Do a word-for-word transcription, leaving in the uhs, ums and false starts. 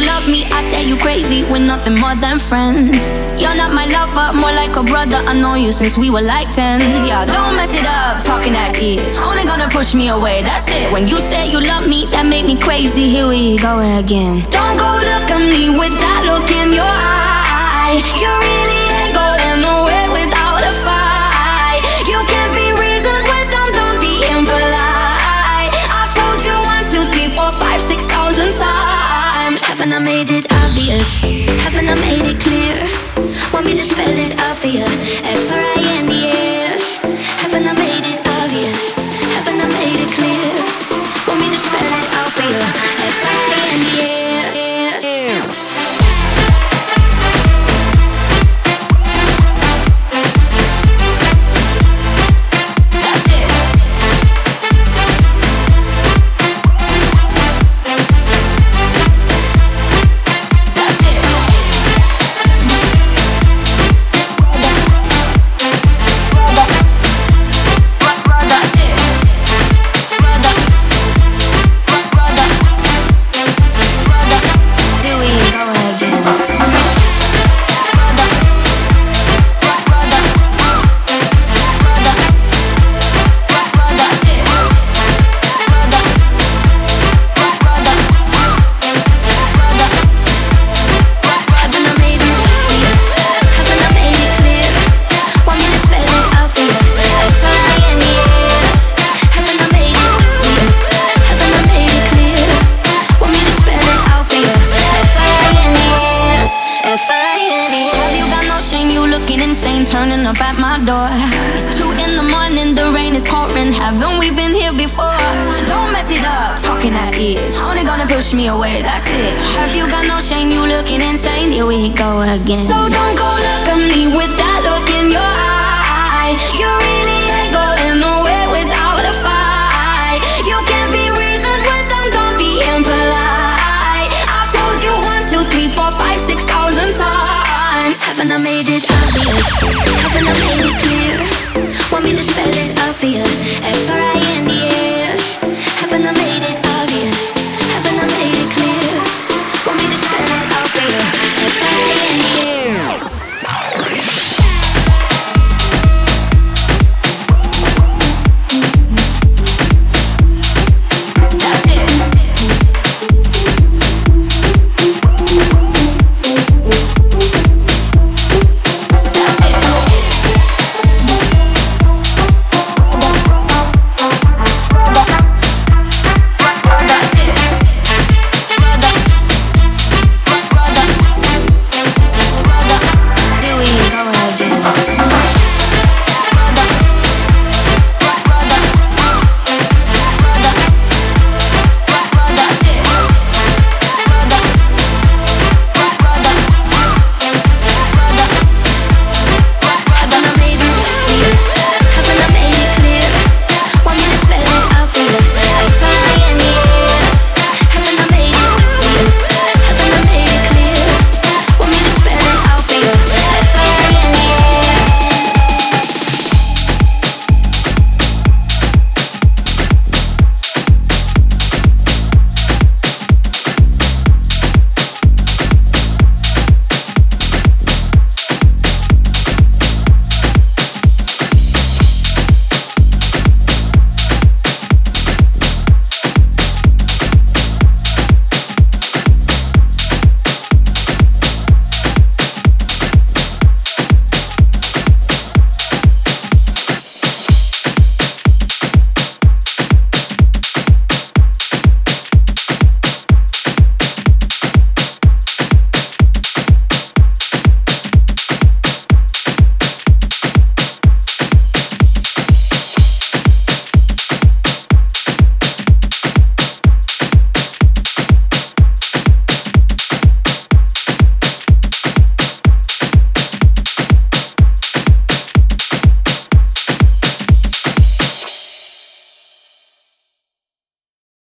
love me, I say you crazy. We're nothing more than friends. You're not my lover, more like a brother. I know you since we were like ten. Yeah, don't mess it up, talking at ears. Only gonna push me away, that's it. When you say you love me, that make me crazy. Here we go again. Don't go look at me with that look in your eye. You really ain't going nowhere without a fight. You can't be reasoned with them, don't be impolite. I've told you one, two, three, four, five, six thousand times. Haven't I made it obvious? Haven't I made it clear? Want me to spell it out for you? F R I N D S. Haven't I made it obvious? Haven't I made it clear? Want me to spell it out for you? F R I N D S. Turning up at my door. It's two in the morning, the rain is pouring. Haven't we been here before? Don't mess it up, talking at ears. Only gonna push me away, that's it. Have you got no shame? You looking insane. Here we go again. So don't go look at me with that look in your eye. You really ain't going nowhere without a fight. You can't be reasoned with them, don't be impolite. I've told you one, two, three, four, five, six thousand times. Haven't I made it obvious? Haven't I made it clear? Want me to spell it